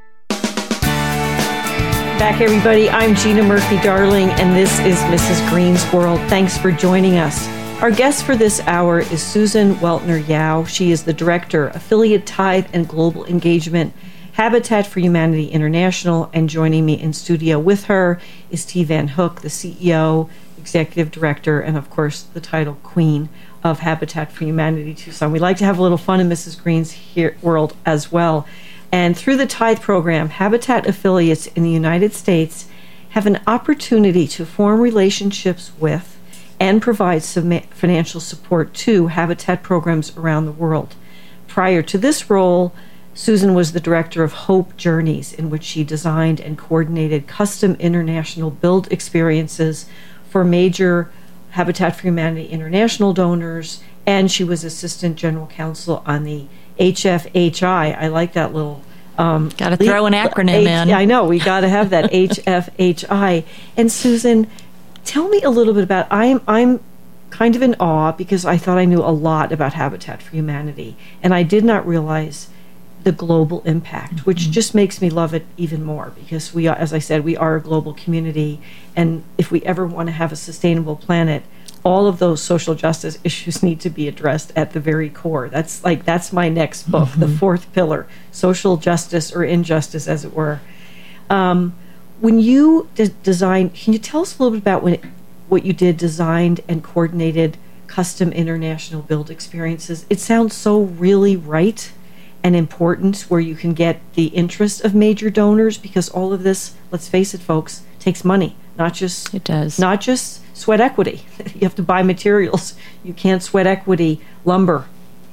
Back, everybody. I'm Gina Murphy-Darling, and this is Missus Green's World. Thanks for joining us. Our guest for this hour is Susan Weltner Yao. She is the Director, Affiliate Tithe and Global Engagement, Habitat for Humanity International, and joining me in studio with her is T. Van Hook, the C E O, Executive Director, and of course the title Queen of Habitat for Humanity Tucson. We like to have a little fun in Missus Green's here, World as well. And through the Tithe program, Habitat affiliates in the United States have an opportunity to form relationships with and provide some financial support to Habitat programs around the world. Prior to this role, Susan was the director of Hope Journeys, in which she designed and coordinated custom international build experiences for major Habitat for Humanity International donors, and she was assistant general counsel on the H F H I. I like that little... Um, got to throw an acronym H- in. I know, we got to have that H F H I. And Susan, tell me a little bit about... I'm I'm kind of in awe because I thought I knew a lot about Habitat for Humanity, and I did not realize the global impact, which mm-hmm. just makes me love it even more, because we are, as I said, we are a global community, and if we ever want to have a sustainable planet, all of those social justice issues need to be addressed at the very core. That's like, that's my next book, mm-hmm. the fourth pillar, social justice or injustice, as it were. Um, when you de- designed, can you tell us a little bit about when it, what you did, designed and coordinated custom international build experiences? It sounds so really right and important, where you can get the interest of major donors, because all of this, let's face it, folks, takes money. Not just it does. Not just sweat equity. You have to buy materials. You can't sweat equity lumber.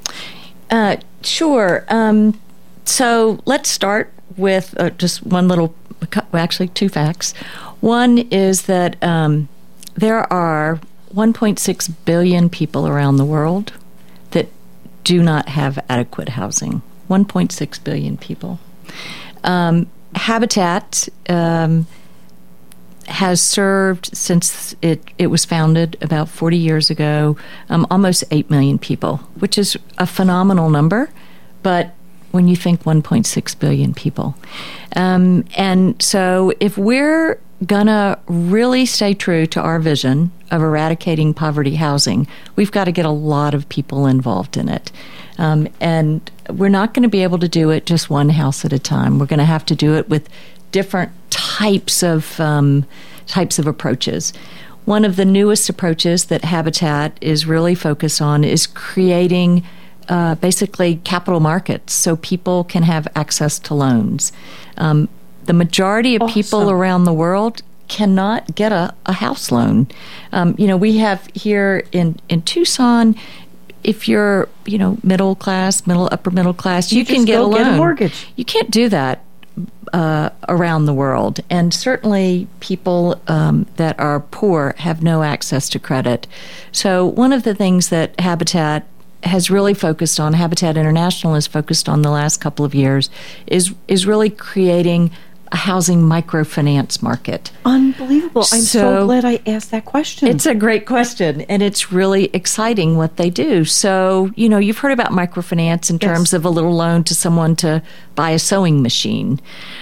Uh, sure. Um, so let's start with uh, just one little, actually two facts. One is that um, there are one point six billion people around the world that do not have adequate housing. one point six billion people. Um, Habitat um, has served, since it, it was founded about forty years ago, um, almost eight million people, which is a phenomenal number, but when you think one point six billion people. Um, and so if we're going to really stay true to our vision of eradicating poverty housing, we've got to get a lot of people involved in it. Um, and we're not going to be able to do it just one house at a time. We're going to have to do it with different types of um, types of approaches. One of the newest approaches that Habitat is really focused on is creating uh, basically capital markets so people can have access to loans. Um, the majority of Awesome. people around the world cannot get a, a house loan. Um, you know, we have here in, in Tucson, if you're, you know, middle class, middle, upper middle class, you, You can just get go a loan. get a mortgage. You can't do that uh, around the world. And certainly people um, that are poor have no access to credit. So one of the things that Habitat has really focused on, Habitat International has focused on the last couple of years, is is really creating a housing microfinance market. Unbelievable. I'm so, So- glad I asked that question. It's a great question, and it's really exciting what they do. So, you know, you've heard about microfinance in Yes. terms of a little loan to someone to buy a sewing machine,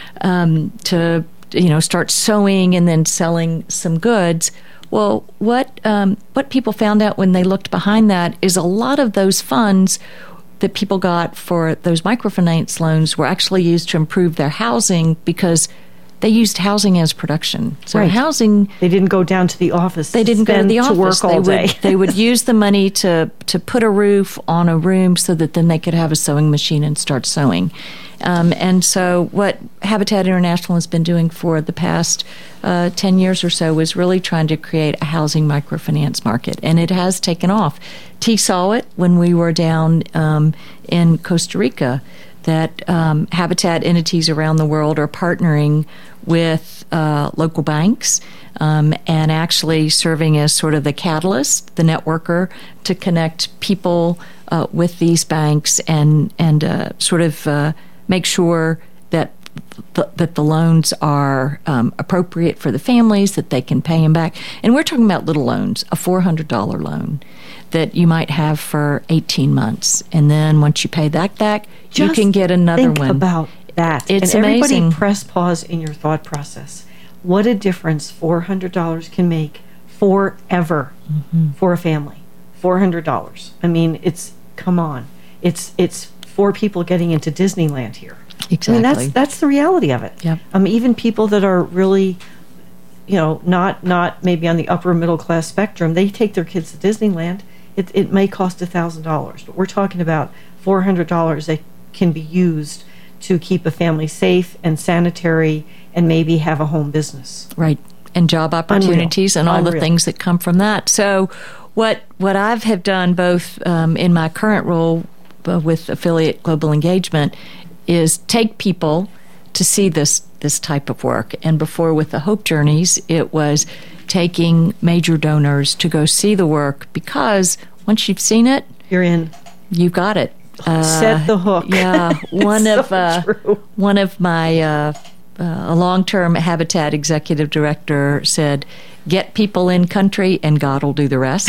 um, to, you know, start sewing and then selling some goods. Well, what um, what people found out when they looked behind that is a lot of those funds that people got for those microfinance loans were actually used to improve their housing because they used housing as production. So Right. housing, They didn't go down to the office. they didn't go to spend- the office. work all they day. would they would use the money to to put a roof on a room so that then they could have a sewing machine and start sewing. Um, and so what Habitat International has been doing for the past uh, ten years or so was really trying to create a housing microfinance market, and it has taken off. T saw it when we were down um, in Costa Rica, that um, Habitat entities around the world are partnering with uh, local banks um, and actually serving as sort of the catalyst, the networker, to connect people uh, with these banks and and uh, sort of uh, make sure that th- that the loans are um, appropriate for the families, that they can pay them back. And we're talking about little loans, a four hundred dollars loan that you might have for eighteen months, and then once you pay that back, you Just can get another think one. about that. It's and everybody amazing. press pause in your thought process. What a difference four hundred dollars can make forever Mm-hmm. for a family. four hundred dollars. I mean, it's, come on. It's it's four people getting into Disneyland here. Exactly. I mean, that's that's the reality of it. Yep. Um, even people that are really, you know, not not maybe on the upper middle class spectrum, they take their kids to Disneyland. It it may cost a thousand dollars, but we're talking about four hundred dollars that can be used to keep a family safe and sanitary, and maybe have a home business. Right. And job opportunities and all the Unreal. things that come from that. So what what I've have done both um, in my current role uh, with Affiliate Global Engagement is take people to see this this type of work. And before with the Hope Journeys, it was taking major donors to go see the work, because once you've seen it, You're in. you got it. Uh, Set the hook. Yeah, one So of uh, true. one of my uh, uh, a long-term Habitat executive director said, "Get people in country, and God will do the rest."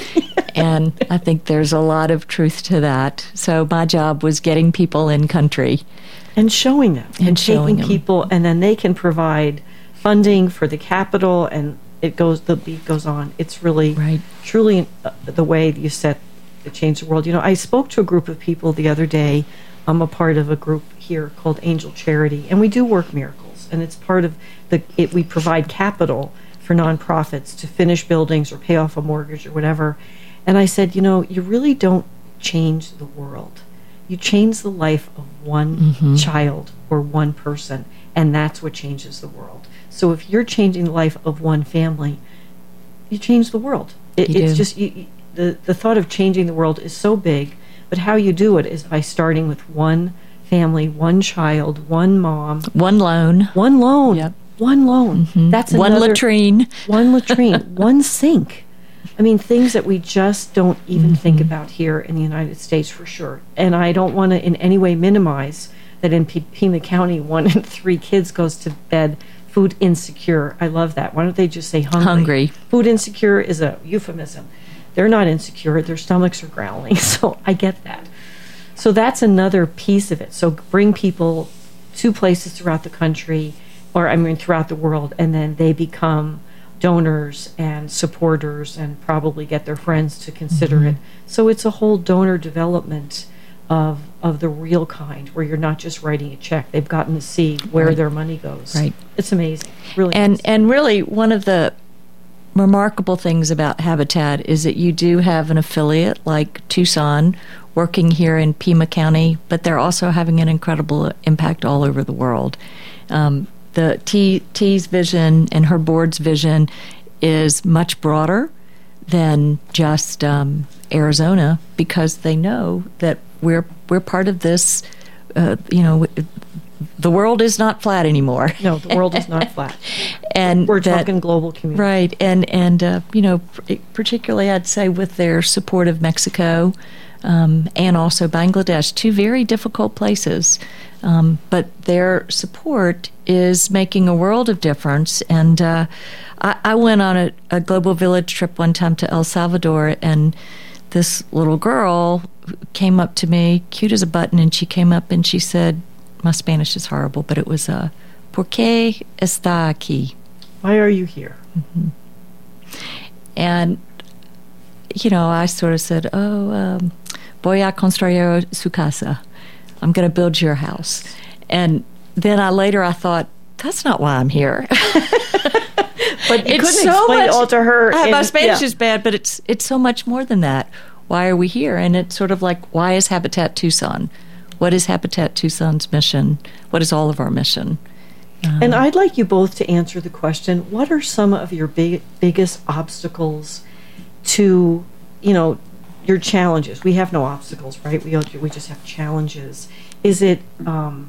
And I think there's a lot of truth to that. So my job was getting people in country. And showing them. And showing taking them. people, and then they can provide funding for the capital, and it goes, the beat goes on. It's really, Right. truly uh, the way you set to change the world. You know, I spoke to a group of people the other day. I'm a part of a group here called Angel Charity, and we do work miracles. And it's part of the, it, we provide capital for nonprofits to finish buildings or pay off a mortgage or whatever. And I said, you know, you really don't change the world. You change the life of one Mm-hmm. child or one person, and that's what changes the world. So if you're changing the life of one family, you change the world. It, You it's do. just you, you- the the thought of changing the world is so big, but how you do it is by starting with one family, one child, one mom, One loan, one loan, Yep. one loan. That's one another, latrine. one latrine, one sink. I mean, things that we just don't even think about here in the United States, for sure. And I don't want to in any way minimize that in P- Pima County, one in three kids goes to bed food insecure. I love that. Why don't they just say hungry? Hungry. Food insecure is a euphemism. They're not insecure. Their stomachs are growling. So I get that. So that's another piece of it. So bring people to places throughout the country, or I mean throughout the world, and then they become donors and supporters, and probably get their friends to consider Mm-hmm. it. So it's a whole donor development of of the real kind, where you're not just writing a check. They've gotten to see where Right. their money goes. Right. It's amazing. Really. And amazing. and really, one of the remarkable things about Habitat is that you do have an affiliate like Tucson working here in Pima County, but they're also having an incredible impact all over the world. Um, the T, T's vision and her board's vision is much broader than just um, Arizona, because they know that we're we're part of this. Uh, you know, the world is not flat anymore. No, the world is not flat. And we're that, talking global community, right? And and uh, you know, particularly I'd say with their support of Mexico um, and also Bangladesh, two very difficult places. Um, but their support is making a world of difference. And uh, I, I went on a, a Global Village trip one time to El Salvador, and this little girl came up to me, cute as a button, and she came up and she said, my Spanish is horrible, but it was, uh, ¿Por qué está aquí? Why are you here? Mm-hmm. And, you know, I sort of said, oh, um, voy a construir su casa. I'm going to build your house. And then I later I thought, that's not why I'm here. But you it's couldn't so explain much, it all to her. Uh, in, my Spanish yeah. is bad, but it's it's so much more than that. Why are we here? And it's sort of like, why is Habitat Tucson? What is Habitat Tucson's mission? What is all of our mission? Um, and I'd like you both to answer the question, what are some of your big, biggest obstacles to, you know, your challenges? We have no obstacles, right? We we just have challenges. Is it, um,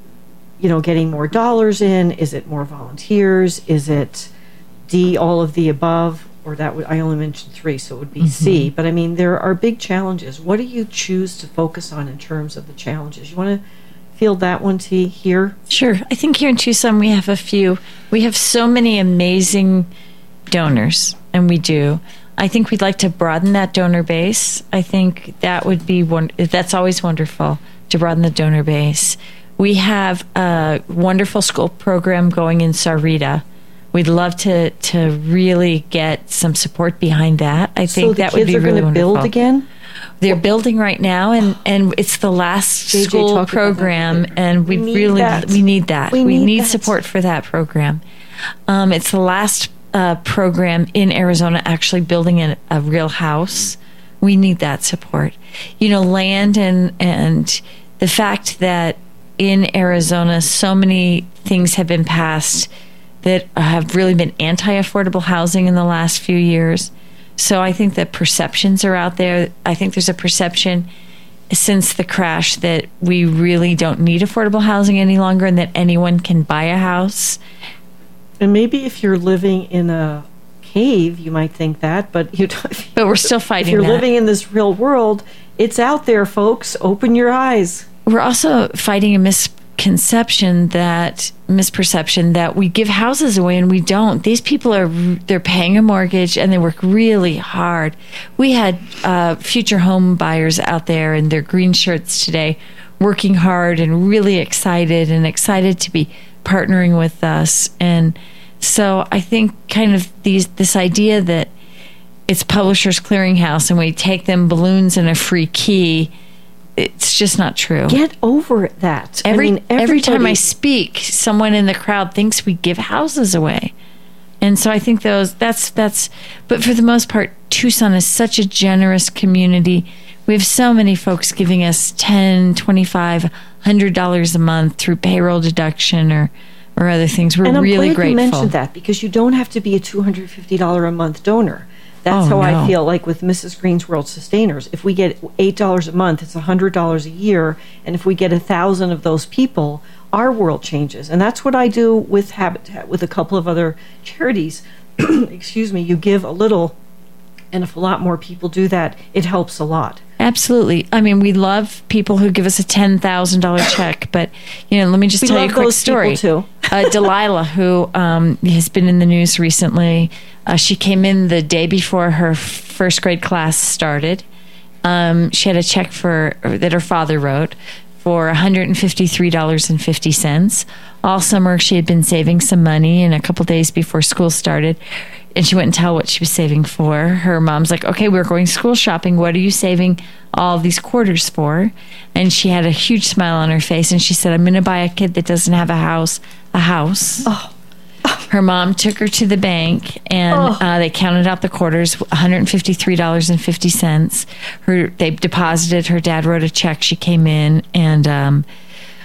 you know, getting more dollars in? Is it more volunteers? Is it D, all of the above? Or that would, I only mentioned three, so it would be mm-hmm. C. But I mean, there are big challenges. What do you choose to focus on in terms of the challenges? You want to field that one, T, here? Sure. I think here in Tucson we have a few. We have so many amazing donors, and we do. I think we'd like to broaden that donor base. I think that would be one. That's always wonderful to broaden the donor base. We have a wonderful school program going in Sarita. We'd love to to really get some support behind that. I think so that would be really wonderful. So the kids are going to build again? They're building right now, and, and it's the last J J school program, and we, we really that. we need that. We, we need, need that. support for that program. Um, it's the last uh, program in Arizona actually building a, a real house. We need that support. You know, land and and the fact that in Arizona so many things have been passed that have really been anti-affordable housing in the last few years. So I think that perceptions are out there. I think there's a perception since the crash that we really don't need affordable housing any longer and that anyone can buy a house. And maybe if you're living in a cave, you might think that, but you don't. But we're still fighting If you're that. living in this real world, it's out there, folks. Open your eyes. We're also fighting a misconception that misperception that we give houses away and we don't. These people are they're paying a mortgage and they work really hard. We had uh, future home buyers out there in their green shirts today, working hard and really excited and excited to be partnering with us. And so I think kind of these this idea that it's Publishers Clearinghouse and we take them balloons and a free key. It's just not true. Get over that. Every I mean, every time I everybody- speak, someone in the crowd thinks we give houses away, and so I think those that's that's. But for the most part, Tucson is such a generous community. We have so many folks giving us ten, twenty-five, one hundred dollars a month through payroll deduction or or other things. We're and I'm really glad grateful. you mentioned that because you don't have to be a two hundred fifty dollars a month donor. That's Oh, how no. I feel like with Missus Green's World Sustainers. If we get eight dollars a month, it's one hundred dollars a year. And if we get a thousand of those people, our world changes. And that's what I do with Habitat, with a couple of other charities. Excuse me, you give a little, and if a lot more people do that, it helps a lot. Absolutely. I mean, we love people who give us a ten thousand dollars check, but, you know, let me just We tell you love a quick those story. people, too. uh, Delilah, who um, has been in the news recently, uh, she came in the day before her first grade class started. Um, she had a check for that her father wrote for one hundred fifty-three dollars and fifty cents. All summer, she had been saving some money, and a couple days before school started, and she wouldn't tell what she was saving for. Her mom's like, okay, we're going school shopping. What are you saving all these quarters for? And she had a huge smile on her face, and she said, I'm going to buy a kid that doesn't have a house, a house. Oh. Her mom took her to the bank, and Oh. uh, they counted out the quarters, one hundred fifty-three dollars and fifty cents. Her, they deposited, her dad wrote a check. She came in, and um,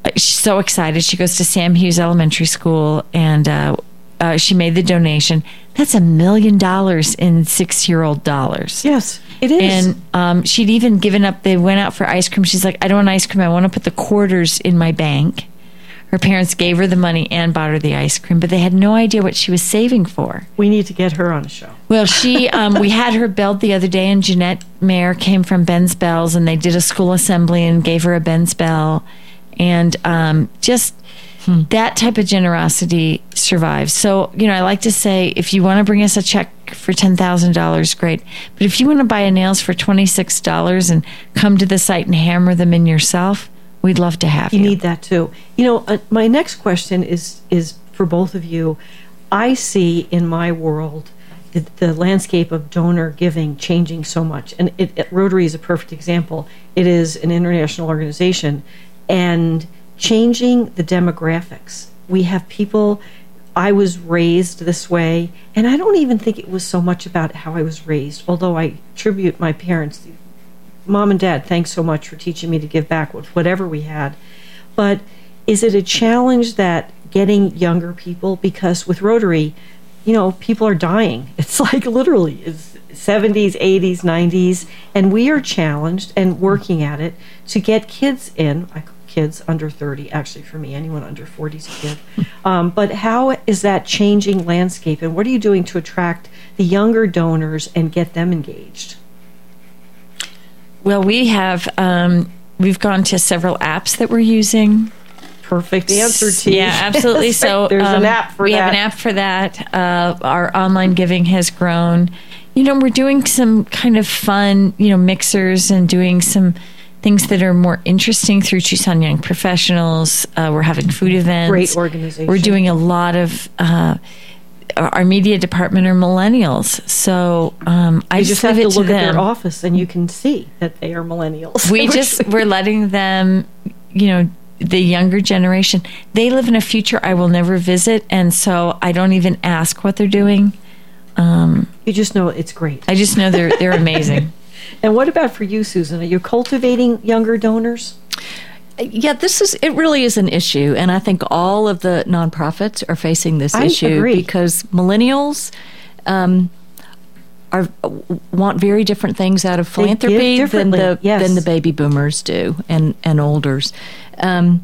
she's so excited. She goes to Sam Hughes Elementary School, and uh, uh, she made the donation. That's a million dollars in six-year-old dollars. Yes, it is. And um, she'd even given up. They went out for ice cream. She's like, I don't want ice cream. I want to put the quarters in my bank. Her parents gave her the money and bought her the ice cream, but they had no idea what she was saving for. We need to get her on a show. Well, she, um, we had her belled the other day, and Jeanette Mayer came from Ben's Bells, and they did a school assembly and gave her a Ben's Bell. And um, just hmm. that type of generosity survives. So, you know, I like to say, if you want to bring us a check for ten thousand dollars, great. But if you want to buy a nails for twenty-six dollars and come to the site and hammer them in yourself, we'd love to have you. You need that too. You know, uh, my next question is is for both of you. I see in my world the, the landscape of donor giving changing so much. And it, it, Rotary is a perfect example. It is an international organization and changing the demographics. We have people, I was raised this way, and I don't even think it was so much about how I was raised, although I attribute my parents, Mom and Dad, thanks so much for teaching me to give back with whatever we had. But is it a challenge that getting younger people, because with Rotary, you know, people are dying. It's like literally it's seventies, eighties, nineties, and we are challenged and working at it to get kids in. I call kids under thirty, actually for me, anyone under forty is a kid. Um, but how is that changing landscape, and what are you doing to attract the younger donors and get them engaged? Well, we have, um, we've gone to several apps that we're using. Perfect answer, T. Yeah, absolutely. So there's um, an app for we that. We have an app for that. Uh, our online giving has grown. You know, we're doing some kind of fun, you know, mixers and doing some things that are more interesting through Tucson Young Professionals. Uh, we're having food events. Great organization. We're doing a lot of... Uh, our media department are millennials, so um, I you just, just have to look to at them. their office and you can see that they are millennials. We just we're letting them, you know, the younger generation. They live in a future I will never visit, and so I don't even ask what they're doing. Um, you just know it's great. I just know they're they're amazing. And what about for you, Susan? Are you cultivating younger donors? Yeah, this is, it really is an issue. And I think all of the nonprofits are facing this I issue agree. because millennials um, are want very different things out of philanthropy than the yes. than the baby boomers do and, and olders. Um,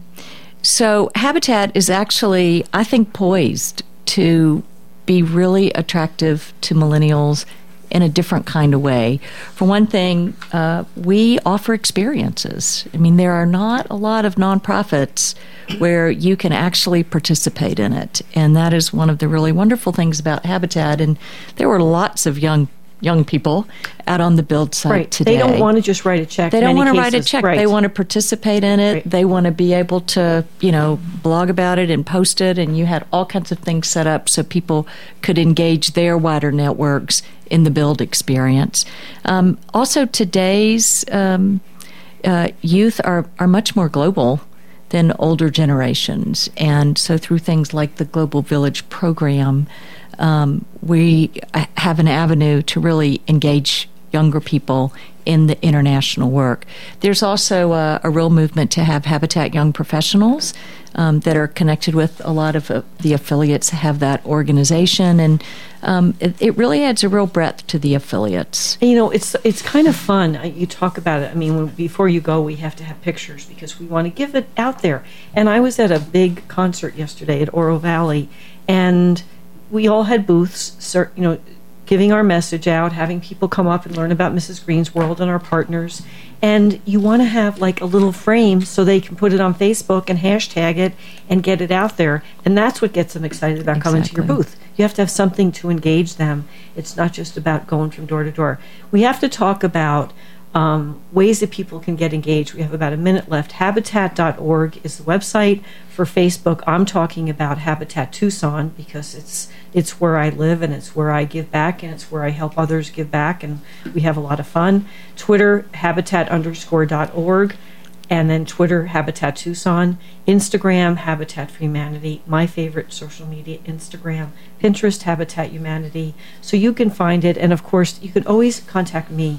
so Habitat is actually, I think, poised to be really attractive to millennials in a different kind of way. For one thing, uh, we offer experiences. I mean, there are not a lot of nonprofits where you can actually participate in it, and that is one of the really wonderful things about Habitat. And there were lots of young young people out on the build site right. today. They don't want to just write a check. They don't want to cases. write a check. Right. They want to participate in it. Right. They want to be able to, you know, blog about it and post it. And you had all kinds of things set up so people could engage their wider networks in the build experience. Um, also, today's um, uh, youth are, are much more global than older generations. And so through things like the Global Village program, um, we have an avenue to really engage younger people in the international work. There's also a, a real movement to have Habitat Young Professionals um, that are connected with a lot of uh, the affiliates have that organization, and um, it, it really adds a real breadth to the affiliates. You know, it's it's kind of fun. You talk about it. I mean, when, before you go, we have to have pictures because we want to give it out there. And I was at a big concert yesterday at Oro Valley, and we all had booths, you know, giving our message out, having people come up and learn about Missus Green's World and our partners. And you want to have like a little frame so they can put it on Facebook and hashtag it and get it out there. And that's what gets them excited about Exactly. coming to your booth. You have to have something to engage them. It's not just about going from door to door. We have to talk about um, ways that people can get engaged. We have about a minute left. Habitat dot org is the website. For Facebook, I'm talking about Habitat Tucson because it's it's where I live and it's where I give back and it's where I help others give back, and we have a lot of fun. Twitter, habitat underscore dot org, and then Twitter, Habitat Tucson. Instagram, Habitat for Humanity. My favorite social media, Instagram. Pinterest, Habitat Humanity. So you can find it, and of course, you can always contact me.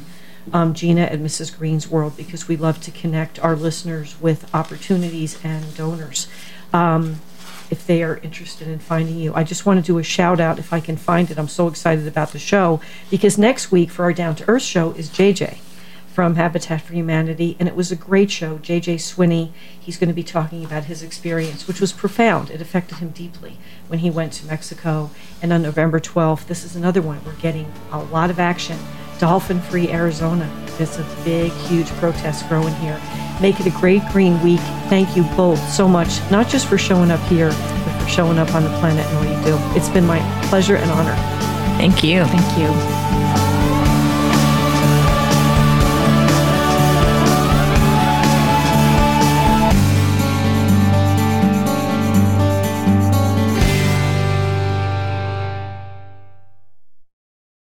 um, Gina at Missus Green's World, because we love to connect our listeners with opportunities and donors. Um, if they are interested in finding you. I just want to do a shout out if I can find it. I'm so excited about the show, because next week for our Down to Earth show is J J from Habitat for Humanity, and it was a great show. J J Swinney, he's going to be talking about his experience, which was profound. It affected him deeply when he went to Mexico. And on November twelfth, this is another one. We're getting a lot of action. Dolphin-free Arizona. It's a big, huge protest growing here. Make it a great green week. Thank you both so much, not just for showing up here, but for showing up on the planet and what you do. It's been my pleasure and honor. Thank you. Thank you.